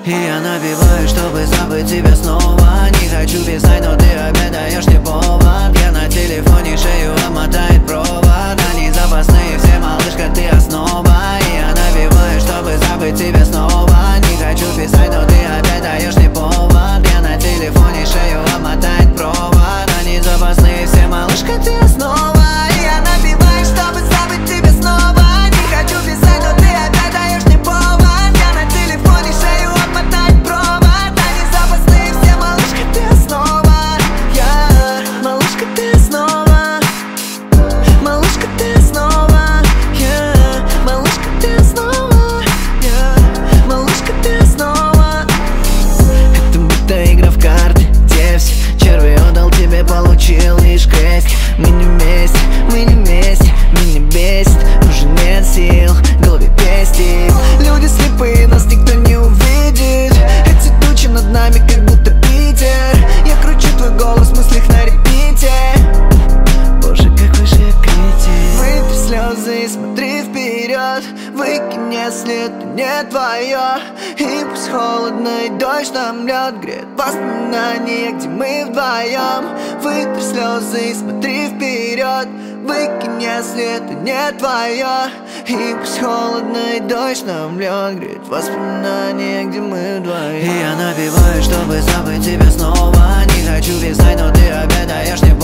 И я напиваю, чтобы забыть тебя снова. Не хочу писать, но ты опять даешь мне повод. Я на телефоне шею обмотает провод. Они запасные все, малышка, ты основа. И я напиваю, чтобы забыть тебя снова. Не хочу писать, но ты опять даешь мне повод. Я на телефоне шею обмотает провод. Они запасные все, малышка, ты основа. И я напиваю, чтобы забыть тебя снова. Не хочу писать, но ты опять даешь мне повод. Я на телефоне шею обмотает провод. Они запасные все, малышка, ты основа. Я, малышка, ты основа. Малышка, ты основа. Я, малышка, ты основа. Я, малышка, ты основа. Это будто игра в карты, где все черви отдал тебе, получил лишь крест. Мы не вместе, мы не вместе, меня бесит, уже нет сил, в голове пестик. Люди слепые, нас никто не увидит. Эти тучи над нами, как будто Питер. Я кручу твой голос в мыслях на репите. Боже, какой же я критик. Вытри слезы и смотри вперед. Выкинь, если это не твое. И пусть холодно и дождь нам лед греет воспоминания, где мы вдвоем. Вытри слезы и смотри вперед. Выкинь, если это не твое. И пусть холодно и дождь нам лед греет воспоминания, где мы вдвоем. И я напиваю, чтобы забыть тебя снова. Не хочу писать, но ты опять даешь мне